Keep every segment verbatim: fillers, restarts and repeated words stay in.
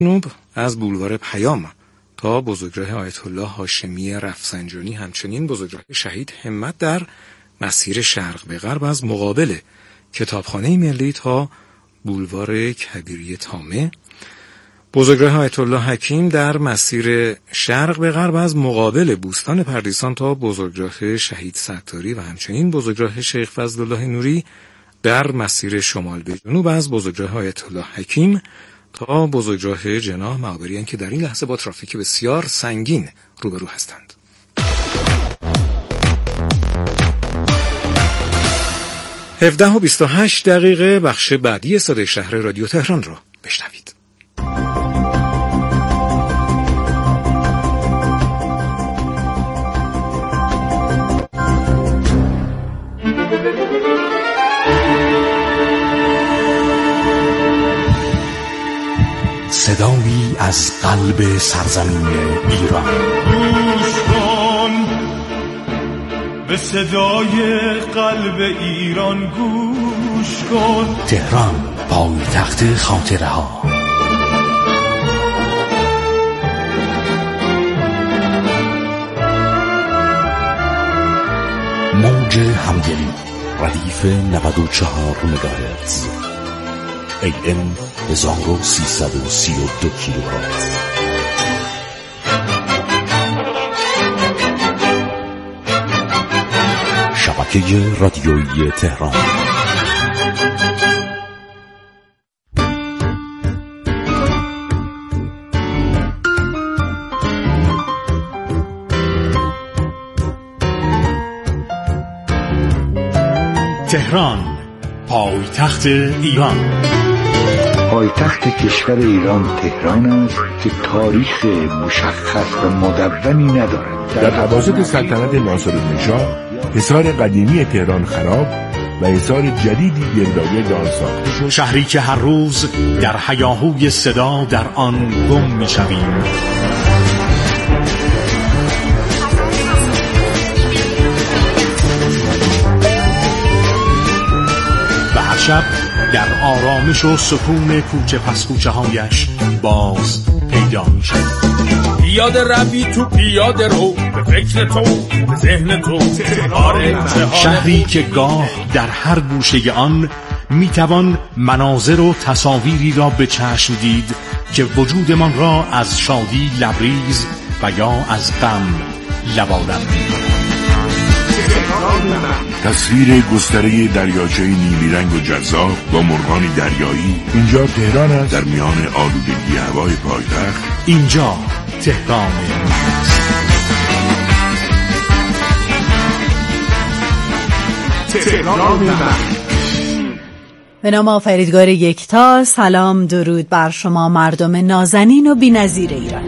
جنوب از بولوار پیام تا بزرگراه آیت الله هاشمی رفسنجانی، همچنین بزرگراه شهید همت در مسیر شرق به غرب از مقابل کتابخانه ملی تا بولوار کبیری تامه، بزرگراه آیت الله حکیم در مسیر شرق به غرب از مقابل بوستان پردیسان تا بزرگراه شهید ستاری و همچنین بزرگراه شیخ فضلالله نوری در مسیر شمال به جنوب از بزرگراه آیت الله حکیم تا بزرگراه جناح معابریان که در این لحظه با ترافیک بسیار سنگین روبرو هستند. هفده و بیست و هشت دقیقه بخش بعدی صدای شهر رادیو تهران را بشنوید. صدایی از قلب سرزمین ایران. گوش کن به صدای قلب ایران، گوش کن. تهران، پایتخت خاطره ها. موج همدلی، ردیف نود و چهار مگاهرتز، ای ام هزار و سیصد و سی و دو کیلوهرتز. شبکه رادیویی تهران. تهران، پایتخت ایران. پایتخت کشور ایران تهران است که تاریخ مشخص و مدونی ندارد. در اواسط سلطنت ناصرالدین شاه حصار قدیمی تهران خراب و حصار جدیدی گردآگرد آن ساخته شد. شهری که هر روز در هیاهوی صدا در آن گم می‌شویم. و هر شب در آرامش و سکون کوچه پس کوچه هایش باز پیدا می شد. پیاده روی تو پیاده رو، به فکر تو، به ذهن تو. شهری که گاه در هر گوشه آن می توان مناظر و تصاویری را به چشم دید که وجودمان را از شادی لبریز و یا از غم لبالب می کند. تصویر گستره دریاچه نیلی رنگ و جذاب با مرغان دریایی. اینجا تهران است، در میان آلودگی هوای پایتخت. اینجا تهران تهران من. به نام آفریدگار یکتا، سلام درود بر شما مردم نازنین و بی‌نظیر ایران.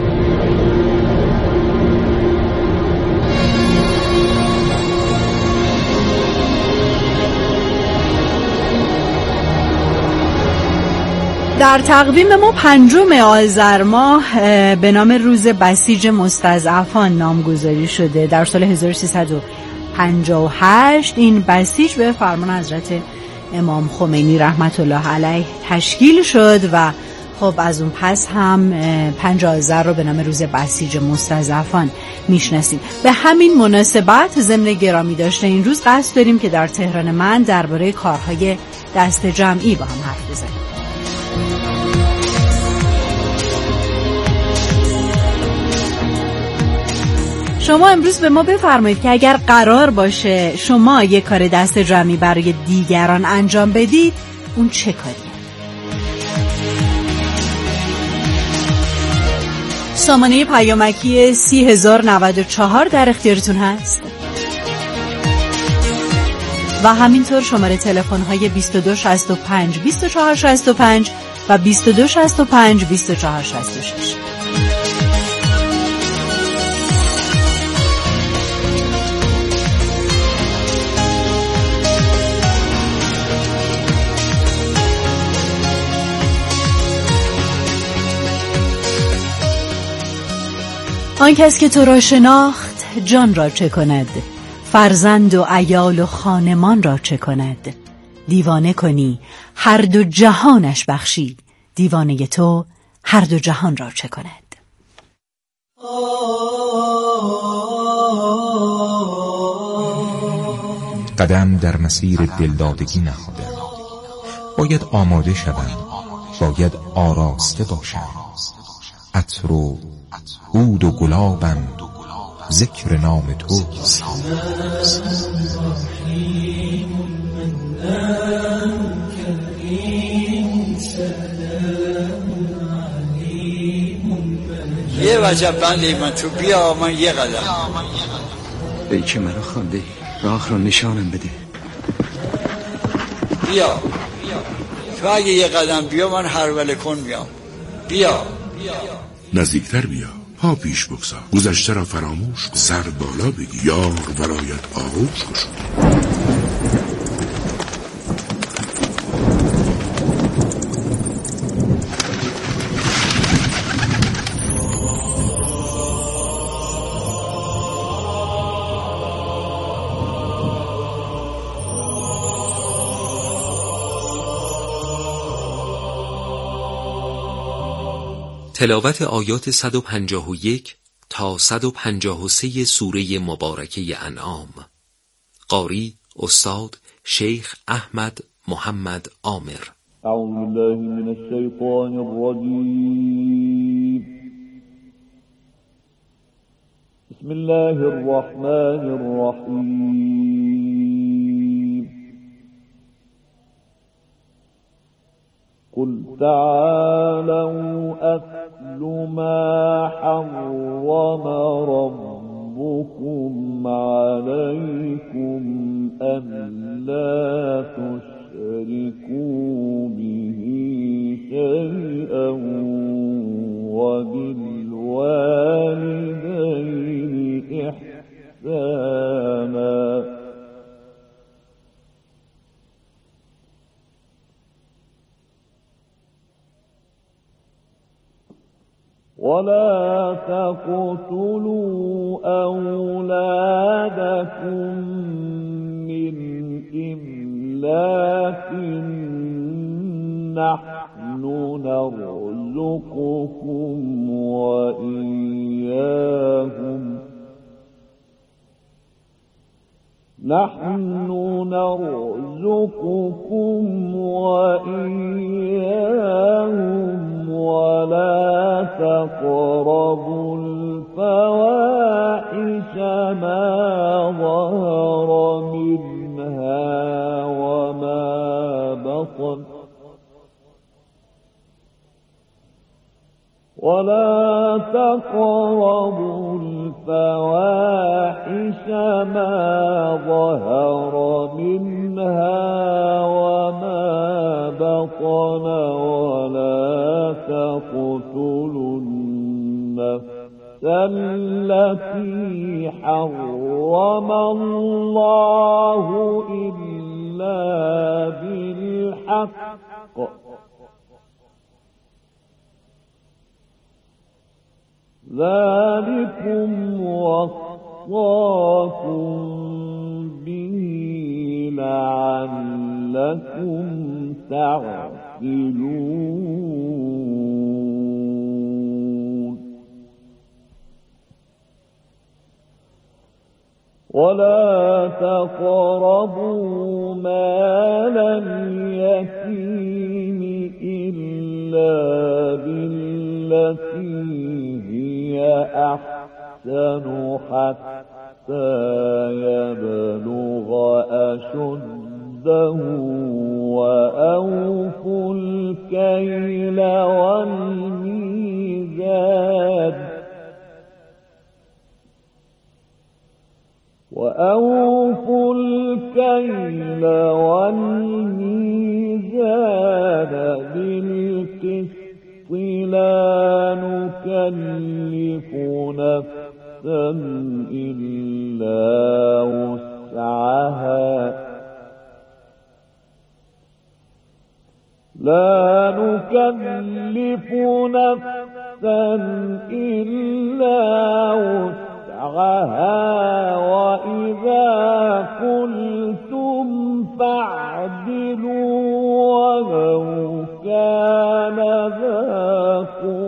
در تقویم ما پنجم آذر ماه به نام روز بسیج مستضعفان نامگذاری شده. در سال هزار و سیصد و پنجاه و هشت این بسیج به فرمان حضرت امام خمینی رحمت الله علیه تشکیل شد و خب از اون پس هم پنج آذر رو به نام روز بسیج مستضعفان میشناسیم. به همین مناسبت ضمن گرامی داشته این روز قصد داریم که در تهران من درباره کارهای دست جمعی با هم حرف بزنیم. شما امروز به ما بفرمایید که اگر قرار باشه شما یک کار دست جمعی برای دیگران انجام بدید، اون چه کاریه؟ سامانه پیامکی سی هزار و نود و چهار در اختیارتون هست و همینطور شماره تلفن های بیست و دو شصت و پنج بیست و چهار شصت و پنج و بیست و دو شصت و پنج بیست و چهار شصت و شش. آن کس که تو را شناخت جان را چه کند، فرزند و عیال و خانمان را چه کند. دیوانه کنی هر دو جهانش بخشی، دیوانه تو هر دو جهان را چه کند؟ قدم در مسیر دلدادگی نهادم. باید آماده شوم، باید آراسته باشم. عطر و عود و گلابم، ذکر نام توست. یه وجب بندی من تو بیا من یه قدم. ای که مرا خوانده راه را نشانم بده. بیا تو اگه یه قدم بیا من هروله کن بیام. بیا نزدیکتر بیا، پا پیش بگذار، گذشته را فراموش کن، سر بالا بگی، یار ولایت آغوش گشود. تلاوت آیات صد و پنجاه و یک تا صد و پنجاه و سه سوره مبارکه انعام. قاری استاد شیخ احمد محمد عامر. اعوذ بالله من الشیطان الرجیم. بسم الله الرحمن الرحیم. قل تعالوا أتل ما حرم ربكم عليكم ألا تشركوا به شيئا وبالوالدين إحسانا ولا تقتلوا أولادكم من إملاق نحن نرزقكم وإياهم نحن نرزقكم وإياهم ولا تقربوا الفواحش ما ظهر منها وما بطن ولا تقربوا الفواحش ما ظهر منها وما بطن ولا تقتلوا النفس التي حرم الله إلا بالحق ذلكم وصاكم به لعلكم تعقلون ولا تقربوا مال اليتيم إلا بالتي أحسن حتى يبلغ أشده وأوفوا الكيل والميزان وأوفوا الكيل والميزان بالقسط لا نكلف نفسا إلا وسعها لا نكلف نفسا إلا وسعها وإذا قلتم فاعدلوا ولو كان ذا قربى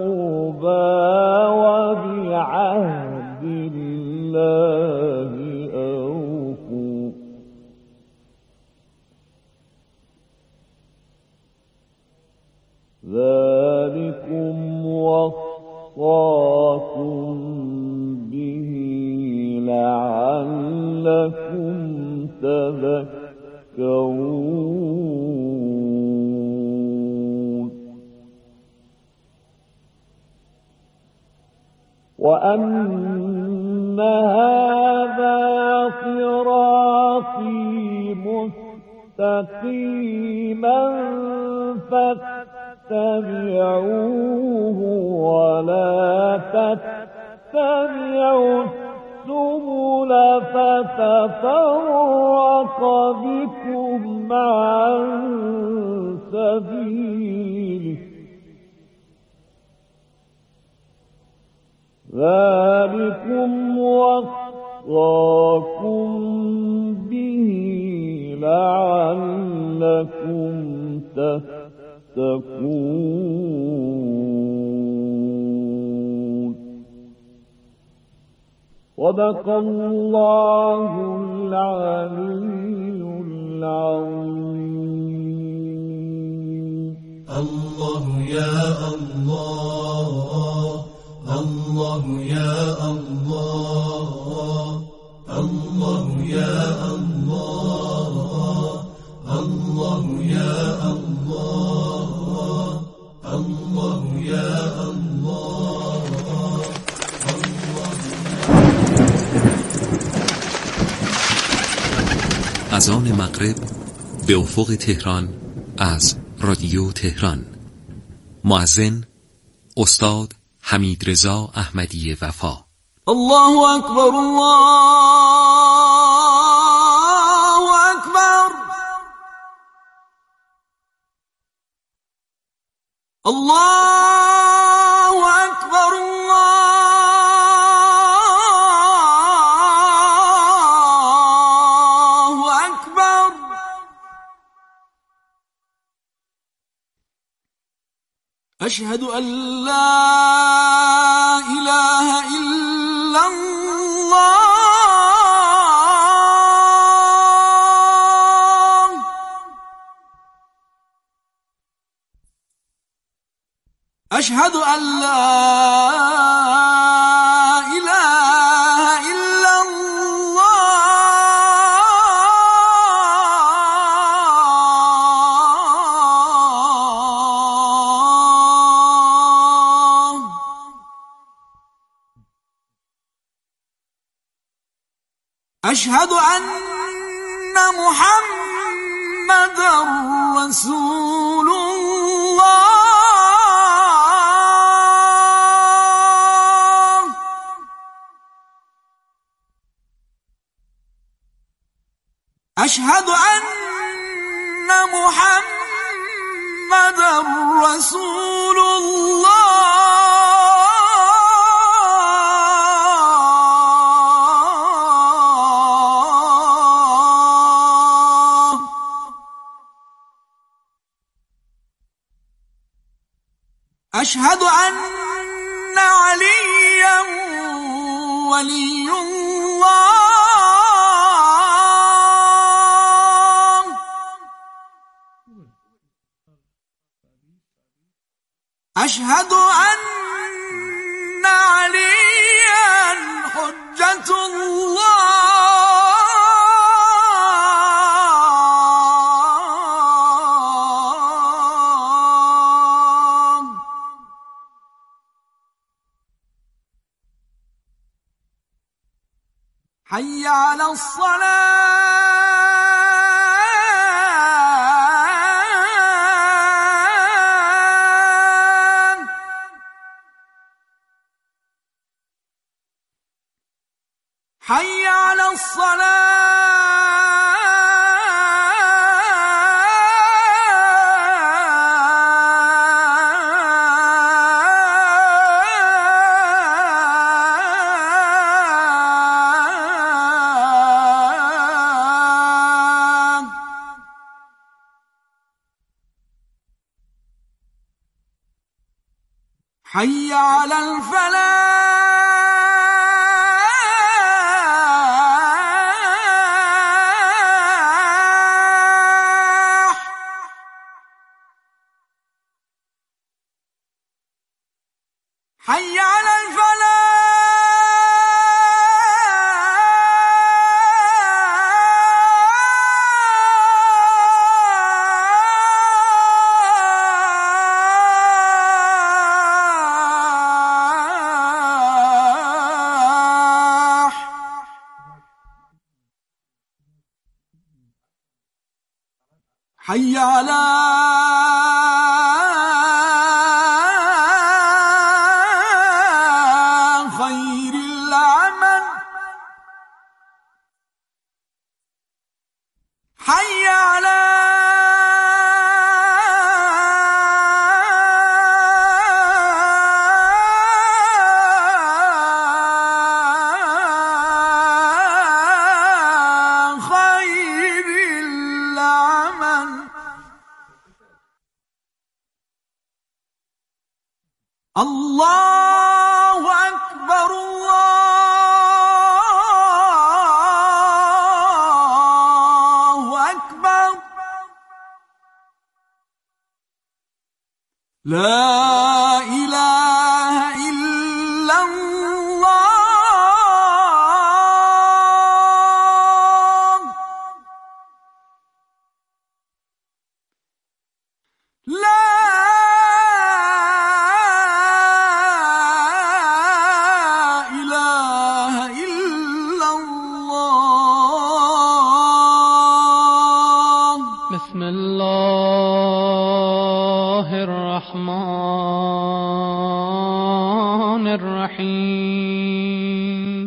وأن هذا صراطي مستقيما فاتبعوه ولا تتبعوا السبل فتفرق بكم عن سبيله ذلكم وصاكم به لعلكم تتقون. صدق الله العلي العظيم. الله يا الله، الله يا الله، الله يا الله، الله يا الله، الله يا الله. اذان مغرب به افق تهران از رادیو تهران. مؤذن استاد حمیدرضا احمدی وفا. الله اکبر، الله اکبر، الله اکبر، الله اکبر. اشهد ان لا اله الا الله. اشهد ان لا اله الا الله. اشهد ان محمدا رسول الله. اشهد ان محمدا رسول الله. اشهد ان عليا ولي الله. أشهد أن عليا حجة الله. حي على الصلاة. حي على الصلاة. حي على الفلاح. حي على الفلاح. حي على خير العمل حي على الله أكبر الله أكبر لا إله إلا الله لا بسم الله الرحمن الرحيم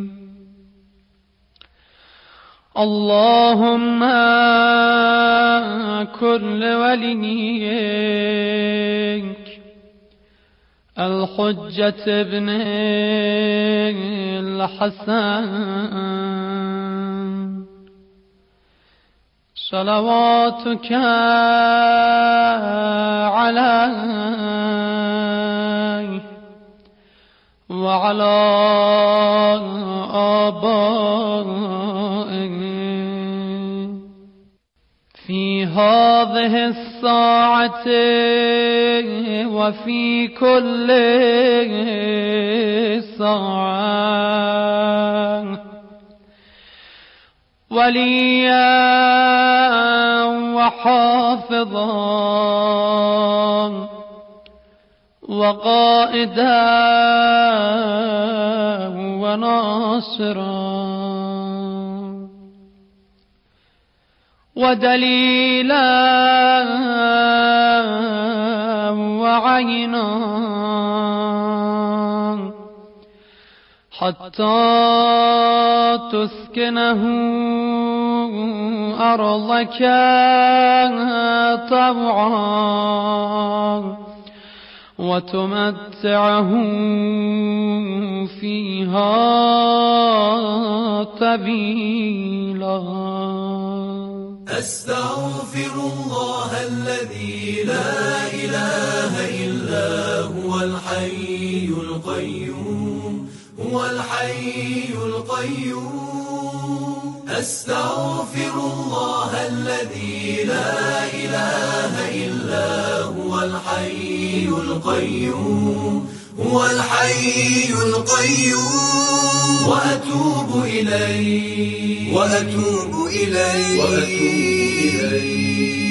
اللهم كن لوليك الحجة ابن الحسن صلواتك عليه وعلى آبائه في هذه الساعة وفي كل ساعة وليا وحافظا وقائدا وناصرا ودليلا وعينا حتى تسكنه أرضك طوعا وتمتعه فيها طويلا. أستغفر الله الذي لا إله إلا هو الحي القيوم هو الحي القيوم أستغفر الله الذي لا إله إلا هو الحي القيوم هو الحي القيوم وأتوب إليه وأتوب إليه وأتوب إليه.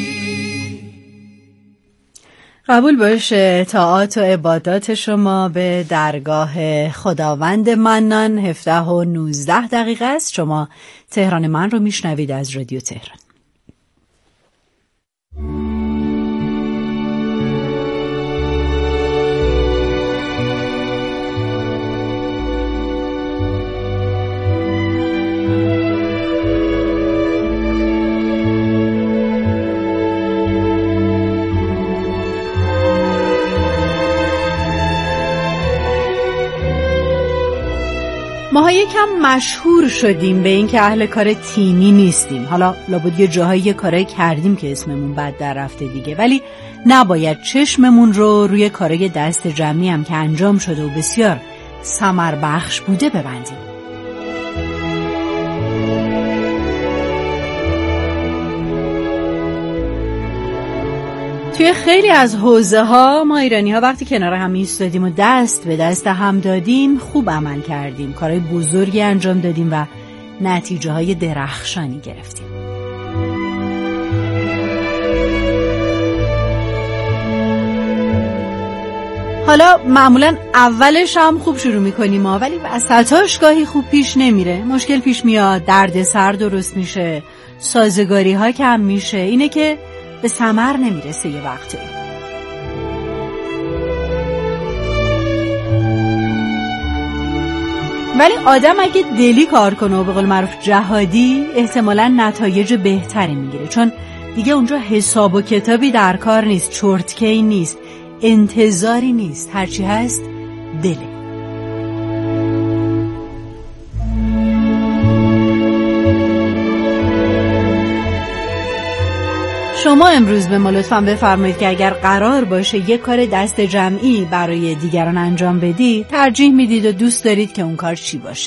قبول باشه طاعات و عبادات شما به درگاه خداوند منان. هفده و نوزده دقیقه است. شما تهران من رو میشنوید از رادیو تهران. ماها یکم مشهور شدیم به این که اهل کار تیمی نیستیم. حالا لابد یه جاهایی یه کارایی کردیم که اسممون بد در رفته دیگه، ولی نباید چشممون رو روی کارای دست جمعی هم که انجام شده و بسیار ثمر بخش بوده ببندیم. توی خیلی از حوزه ها ما ایرانی ها وقتی کنار هم ایستادیم و دست به دست هم دادیم خوب عمل کردیم، کارهای بزرگی انجام دادیم و نتیجه های درخشانی گرفتیم. حالا معمولا اولش هم خوب شروع میکنیم ما، ولی وسطاش گاهی خوب پیش نمیره، مشکل پیش میاد، درد سر درست میشه، سازگاری ها کم میشه. اینه که به ثمر نمیرسه یه وقتایی. ولی آدم اگه دلی کار کنه و به قول معروف جهادی، احتمالاً نتایج بهتری میگیره، چون دیگه اونجا حساب و کتابی در کار نیست، چرتکی نیست، انتظاری نیست، هرچی هست دله. شما امروز به ما لطفاً بفرمایید که اگر قرار باشه یک کار دست جمعی برای دیگران انجام بدید، ترجیح میدید و دوست دارید که اون کار چی باشه؟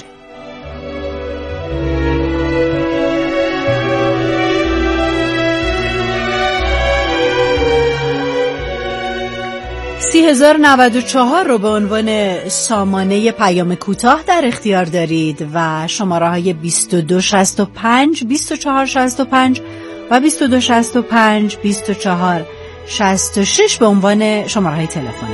سی هزار و نود و چهار رو به عنوان سامانه پیام کوتاه در اختیار دارید و شماره های بیست و دو شصت و پنج بیست و چهار شصت و پنج و بیست و دو شصت و پنج بیست و چهار شصت و شش به عنوان شماره های تلفن.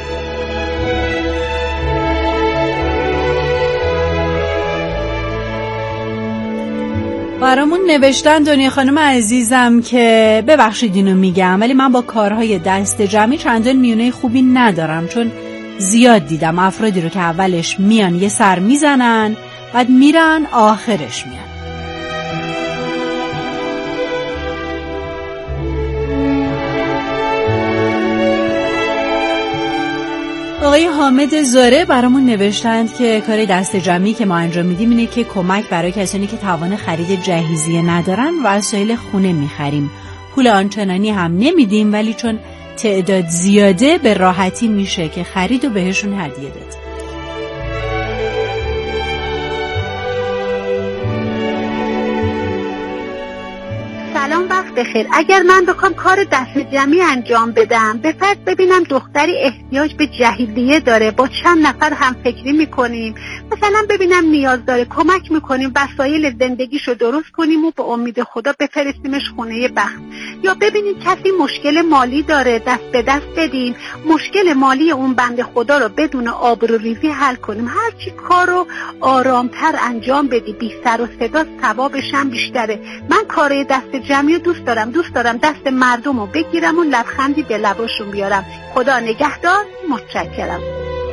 برامون نوشتن دنیا خانم عزیزم که ببخشید اینو میگم ولی من با کارهای دست جمعی چندان میونه خوبی ندارم، چون زیاد دیدم افرادی رو که اولش میان یه سر میزنن بعد میرن آخرش میان. آقای حامد زاره برامون نوشتند که کار دست جمعی که ما انجام میدیم اینه که کمک برای کسانی که توان خرید جهیزیه ندارن وسایل خونه میخریم. پول آنچنانی هم نمیدیم، ولی چون تعداد زیاده به راحتی میشه که خرید و بهشون هدیه داد. سلام، وقت بخیر. اگر من بخوام کار دست جمعی انجام بدم، به فرض ببینم دختری احتیاج به جهیزیه داره، با چند نفر هم فکری میکنیم، مثلا ببینم نیاز داره، کمک میکنیم وسایل زندگیشو درست کنیم و به امید خدا بفرستیمش خونه بخت. یا ببینیم کسی مشکل مالی داره، دست به دست بدیم مشکل مالی اون بنده خدا رو بدون آبروریزی حل کنیم. هرچی کارو آرامتر انجام بدی، بی سر و صدا، ثوابش هم بیشتره. من کار دست جمعی دوست دارم، دوست دارم دست مردم رو بگیرم و لبخندی به لباشون بیارم. خدا نگهدار. متشکرم.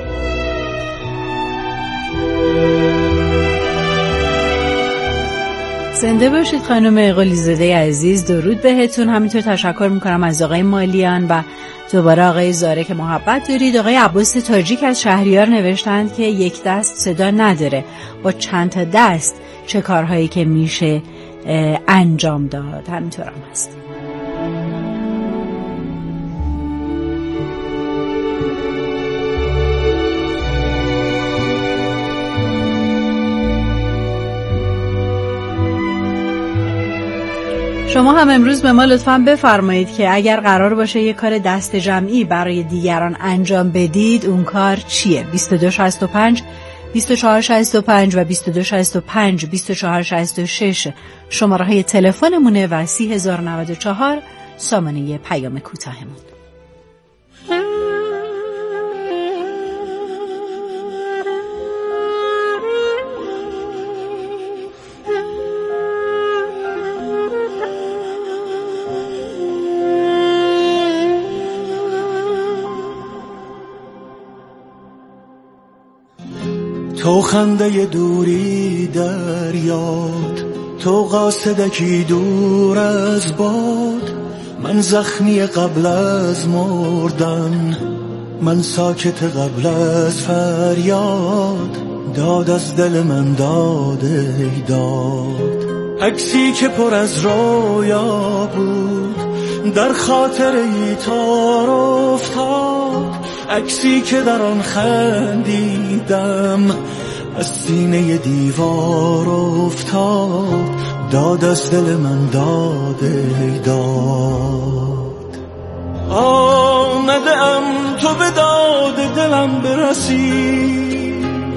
زنده باشید خانم قلیزاده عزیز، درود بهتون. همینطور تشکر میکنم از آقای مالیان و دوباره آقای زاره که محبت دارید. آقای عباس تاجیک از شهریار نوشتند که یک دست صدا نداره، با چند تا دست چه کارهایی که میشه انجام داد. همینطور هم هست. شما هم امروز به ما لطفاً بفرمایید که اگر قرار باشه یک کار دست جمعی برای دیگران انجام بدید، اون کار چیه؟ بیست و دو شصت و پنج بیست و چهار شصت و پنج و بیست و دو شصت و پنج بیست و چهار شصت و شش شماره های تلفنمونه و سی هزار و نود و چهار سامانه پیام کوتاهمون. تو خنده دوری در یاد، تو قاصدکی دور از باد، من زخمی قبل از مردن، من ساکت قبل از فریاد، داد از دل من داد ای داد. عکسی که پر از رویا بود در خاطر ای تار افتاد، عکسی که در آن خندیدم از سینه دیوار افتاد، داد از دل من داد ای داد. آمده ام تو به داد دلم برسی،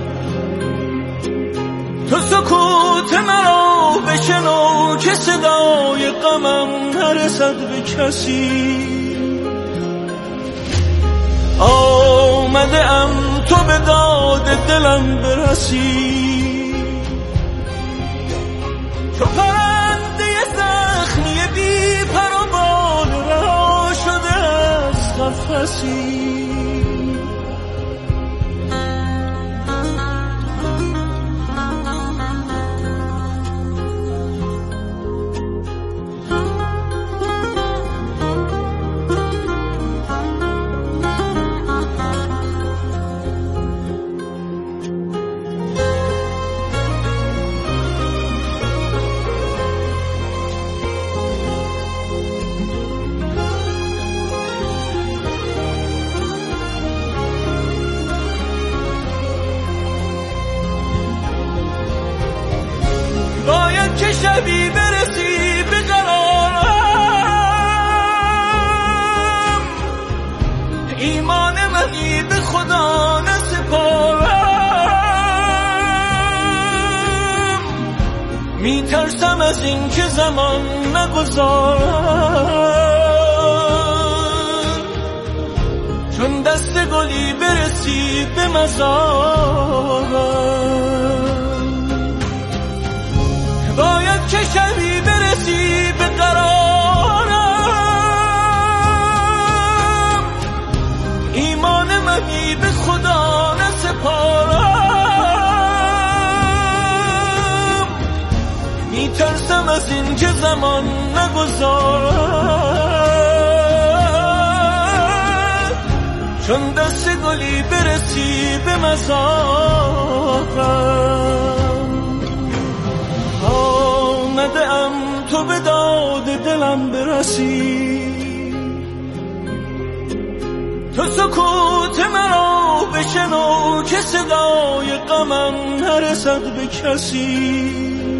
تو سکوت مرا بشنو که صدای غمم نرسد به کسی. آمده ام تو به داد دلم برسی، تو پرنده زخمی بی پر و بال برسی. که شبی برسی به قرارم، ایمان منی به خدا نسپارم، میترسم از این که زمان نگذارم، چون دست گلی برسی به مزارم. باید که شبی برسی به قرارم، ایمان منی به خدا نسپارم، میترسم از این که زمان نگذارم، چون دست گلی برسی به مزارم. آمده ام تو به داد دلم برسی، تو سکوت مرا بشنو که صدای غمم نرسد به کسی.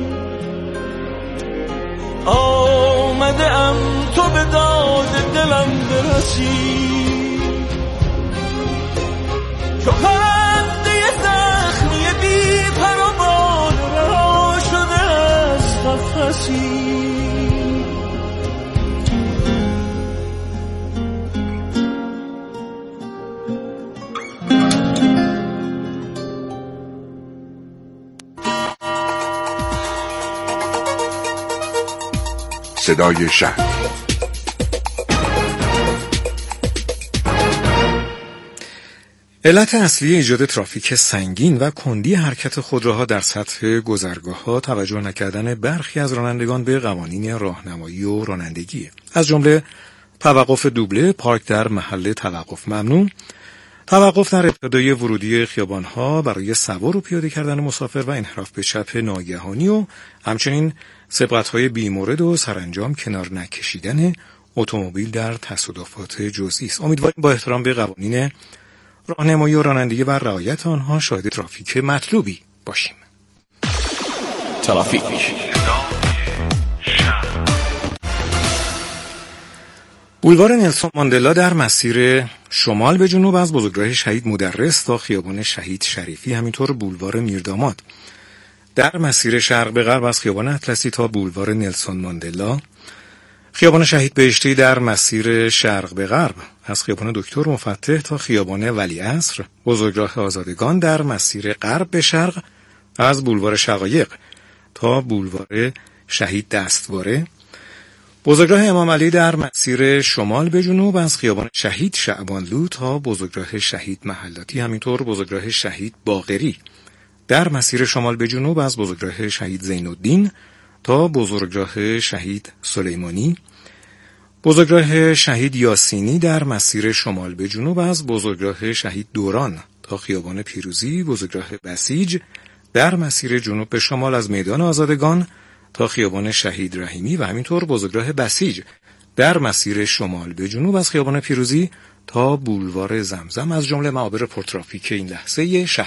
آمده ام تو به داد دلم برسی، چو پرنده زخمی بی پر و بال رها شده از قفسی. صدای شهر. علت اصلی ایجاد ترافیک سنگین و کندی حرکت خودروها در سطح گذرگاه‌ها توجه نکردن برخی از رانندگان به قوانین راهنمایی و رانندگی، از جمله توقف دوبله، پارک در محل توقف ممنوع، توقف در ابتدای ورودی خیابان‌ها برای سوار و پیاده کردن مسافر و انحراف به چپ ناگهانی و همچنین سبقت‌های بیمورد و سرانجام کنار نکشیدن اتومبیل در تصادفات جزئی است. امیدواریم با احترام به قوانین راهنمایی و رانندگی و رعایت آنها شاهد ترافیک مطلوبی باشیم. ترافیک. بولوار نلسون ماندلا در مسیر شمال به جنوب از بزرگراه شهید مدرس تا خیابان شهید شریفی، همینطور بولوار میرداماد در مسیر شرق به غرب از خیابان اطلسی تا بولوار نلسون ماندلا، خیابان شهید بهشتی در مسیر شرق به غرب از خیابان دکتر مفتح تا خیابان ولیعصر، بزرگراه آزادگان در مسیر غرب به شرق از بولوار شقایق تا بولوار شهید دستواره، بزرگراه امام علی در مسیر شمال به جنوب از خیابان شهید شعبانلو تا بزرگراه شهید محلاتی، همینطور بزرگراه شهید باقری در مسیر شمال به جنوب از بزرگراه شهید زین‌الدین تا بزرگراه شهید سلیمانی، بزرگراه شهید یاسینی در مسیر شمال به جنوب از بزرگراه شهید دوران تا خیابان پیروزی، بزرگراه بسیج در مسیر جنوب به شمال از میدان آزادگان تا خیابان شهید رحیمی و همینطور بزرگراه بسیج در مسیر شمال به جنوب از خیابان پیروزی تا بولوار زمزم از جمله معابر پرترافیک این لحظه شهر.